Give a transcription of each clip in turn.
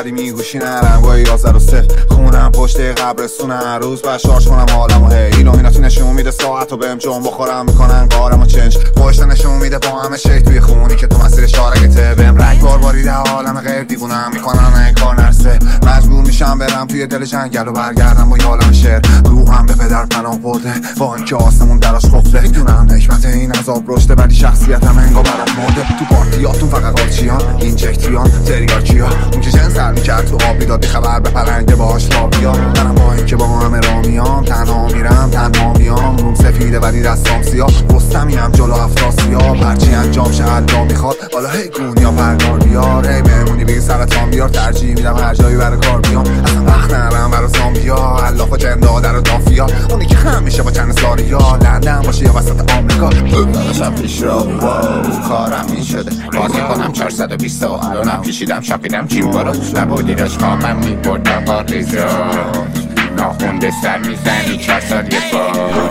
قدیمی گوشی نرم گاهی 11 خونم پشت قبرستون هر روز باید شارژ کنم حالمو هی ایلومیناتی نشون میده ساعتو بهم جون بخورم میکنن قارمو چنج پشت نشون میده با همه شی توی خونی که تو مسیر شارگته بهم رگ بار باریده عالم غیر دیوونم میکنن این کار نرسه مجبور میشم برم توی دل جنگل و برگردم با یالم شعر روحم به پدر پناه برده با اینکه آسمون دراش خفته میدونم حکمت این عذاب رشته ولی شخصیتم انگار برام مرده تو پارتیاتون فقط قارچیان اینجکتیان تریاکیا اون که جن سر میکرد تو آبی دادی خبر به پلنگه باهاش رابیا منم با اینکه با همه رامیام تنها میرم تنها میام روم سفیده ولی دستام سیاه رستمیم جلو افراسیاب هرچی انجام شه الله میخواد حالا هی گون یا پرگار بیار هی بمونی بگی سرطان بیار ترجیح میدم هر جایی برای کار بیام اصلا وقت نرم برای زامبیا الاف و جندا در و دافیا اونی که خم میشه با چند سالیا لندن باشه یا وسط آمریکا داداشم پیش رو کارم این شده بازی کنم 420 الانم پیشیدم شاپیدم جیم برو نبودی داشت کامم میبردم با ریزات ناخونده سر میزنی 4 سال یه بار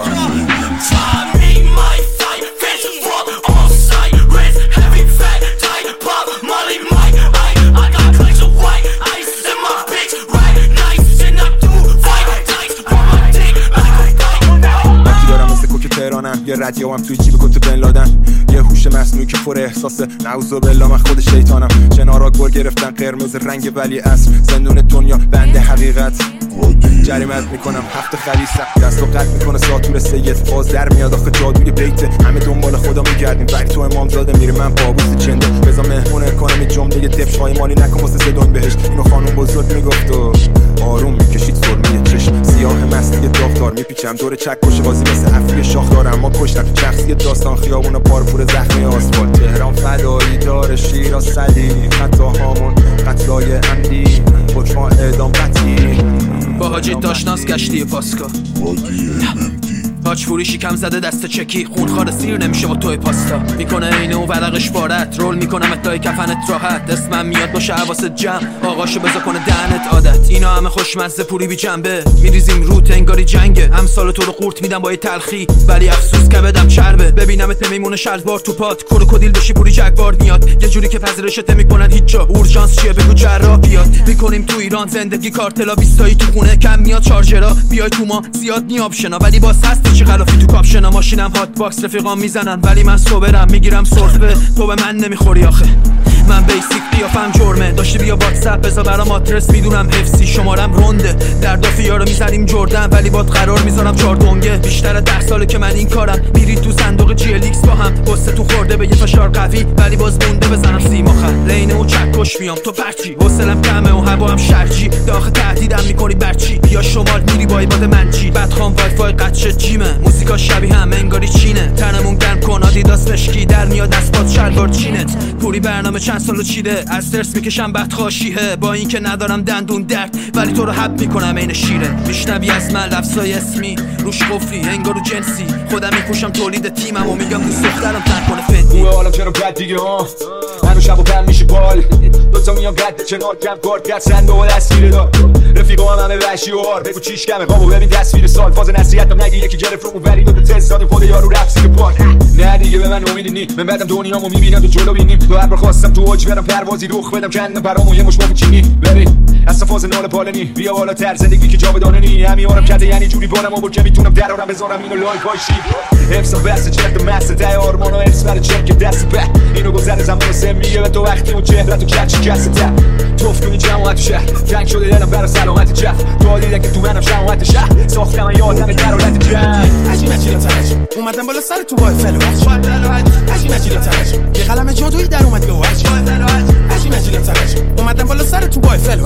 یه ردیو هم توی جیب کت بن لادن یه هوش مصنوعی که پر احساس نعوذ بالله من خود شیطانم کنارا گل گرفتن قرمز رنگ ولی اصل زندون دنیا بنده حقیقت جریمت میکنم هفت خلیصه دست و قد میکنه ساتور سید باز در میاد آخه جادوی بیته همه دنبال خدا میگردیم ولی تو امامزاده میره من بابوس چنده بزا مهمونه کنم این جمله دفش مالی نکن واسه زدون بهش اینو خانم بزرگ میگفت و آروم میکشید سرمه چشم سیاه مستی داغدار میپیچم دور چکش بازی مثل افری شاخدار اما کشتم شخصی داستان خیابون پارپور زخمی آسفالت تهران فدایی دار شیراز صدی خطاهامون قتلای عمدی حکم اعدام قطعی با حاجی داشناس گشتی پاسکا حاج فروشی کم زده دست چکی خونخوار سیر نمیشه با توی پاستا میکنه اینه و ورقش بارت رول میکنم اتای کفنت راحت اسمم میاد باشه حواست جمع آقاشو بذار کنه دهنت عادت اینا همه خوشمزه پوری بی جنبه میریزیم روت انگاری جنگه امسال تو رو قورت میدم با یه تلخی ولی افسوس که بدم چربه ببینمت نمیمونه شلوار تو پات کور کدیل بشی پوری جگوار میاد یه جوری که پذیرشت نمیکنن هیچ جا اورژانس چیه بگو جراح بیاد میکنیم تو ایران زندگی کارتلا 20 تایی تو خونه کم میاد شارژرا بیای تو ما زیاد نی آپشنا ولی باز هست چی غلافی تو کاپشنا ماشینم هات باکس رفیقام میزنن ولی من صبرم میگیرم سرفه تو به من نمیخوری آخه من بیسیک قیافم جرمه داشتی بیا واتساپ بذار برام آدرس میدونم حفظی شمارم رونده در دافیا رو میزنیم جردن ولی باد قرار میذارم 4 دنگه بیشتر 10 ساله که من این کارم میرید تو صندوق جی ال ایکس با هم قصه تو خورده به یه فشار قوی ولی باز مونده بزنم سیم آخر لینه و چکش میام تو پرچی حوصلم کمه و هوا هم شرجی داخل تهدیدم میکنی برچی یا شمال میری با ایباد منچی بدخوام وای فای قطشه جیمه موزیکا شبیه هم انگاری چینه تنمون گرم کن آدیداس مشکی در میاد اسپات شلوار چینت پوری برنامه چند سالو چیده از درس میکشم بعد خاشیه با اینکه ندارم دندون درد ولی تو رو حب میکنم عین شیره میشنوی از من لفظای اسمی روش قفلی انگارو جنسی خودم میکشم تولید تیمم و میگم دوست دخترم تن کنه فدی اوه حالا چرا بد دیگه ها منو شب و پن میشه بال دوتا میام قد کنار کم کارت گرد سند و دستگیره دار رفیقا هم همه وحشی و هار بگو چیش کمه قابو ببین تصویر سال فاز نصیحتم نگی یکی گرفت رو ولی دو تست دادیم خود یارو رفت که پاک نه دیگه به من امیدی نی من بعدم دنیامو میبینم تو جلو بینیم تو هر بار خواستم تو اوج برم پروازی رخ بدم کندم برامو یه مش چینی ببین اصلا فاز نال پالنی بیا بالا تر زندگی که جاودانه نی همیارم کده یعنی جوری بالم و که میتونم درارم بذارم اینو لایک وایشی حفظم بس چرت مست ده آرمانو ارس برای چرک دست به اینو گذر زمان سه میگه به تو وقتی اون چهره تو کچی کسته توف کنی جماعت شهر جنگ شده دلم برای سلامت جف تو دیدن که تو منم شماعت شهر ساختم یادم درالت جنگ عجیب عجیب ترش اومدم بالا سر تو وای فلو عجیب عجیب ترش یه قلم جادویی در اومد گو عجیب عجیب ترش اومدم بالا سر تو وای فلو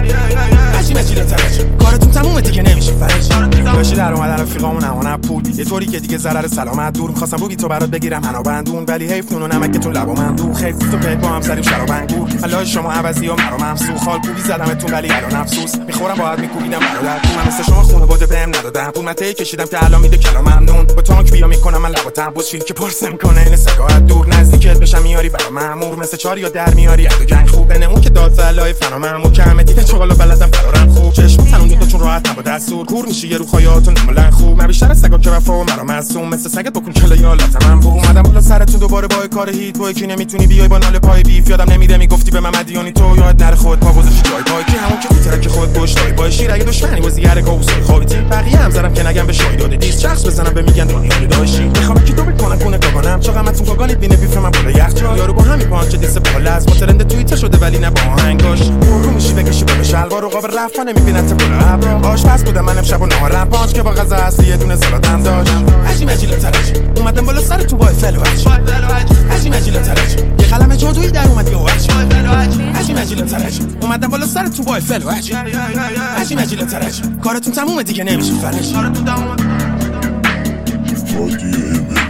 عجیب عجیب ترش کارتون تمومه دیگه نمیشه فرش باشه در اومدن رفیقامون امانت پول یه طوری که دیگه ضرر سلامت دور می‌خواستم رو بی تو برات بگیرم حنا بندون ولی حیف نون و نمکتون لبا من دو خیف تو پیک با هم سریم شراب انگور الله شما عوضی و مرا ممسوخ حال خوبی زدمتون ولی الان افسوس میخورم باید میکوبیدم برادر من مثل شما خانواده بهم ندادم پول مته کشیدم که الان میده کلام ممنون با تانک بیا میکنم من لبا تنبوس فیل که پرسم کنه این سگاهت دور نزدیکت بشم میاری برا مامور مثل چاری یا در میاری ادو جنگ خوب بنمون که داد سلای فنا مامور کمه دیگه چغالا بلدم فرارم خوب چشم تنون دو کارشون راحت نبا دستور کور میشه یه رو خایاتون معمولا خوب من بیشتر از سگا که وفا و مرا معصوم مثل سگت بکن کلا یا لات من بو اومدم بالا سرتون دوباره با کار هیت تو کی نمیتونی بیای با نال پای بیف یادم نمیره میگفتی به من مدیونی تو یاد نره خود پا گذاشتی جای پای کی همون که میتره که خود گشتای با شیر اگه دشمنی بازیگر گوسای خوابی تیم بقیه هم زدم که نگم به شاهد داده دیس شخص بزنم به میگن دنیا داشی میخوام که تو بکنم کنه کاغانم چقدر متون کاغانیت بینه بیف من بالا یخچال یارو با همین پانچ دیس بالا از ترند توییتر شده ولی نه با آهنگاش رو میشی بکشی به شلوار و قاب رفا نمیبینن تو ابرا آشپز بودم من امشب و نهارم پانچ که با غذا اصلی یه دونه سالادم داشت عجیب عجیب ترش اومدم بالا سر تو وای فلو عجیب عجیب ترش یه قلم جادویی در اومد یه عجیب عجیب ترش اومدم بالا سر تو وای فلو عجیب عجیب ترش کارتون تمومه دیگه نمیشه فرش کارتون تمومه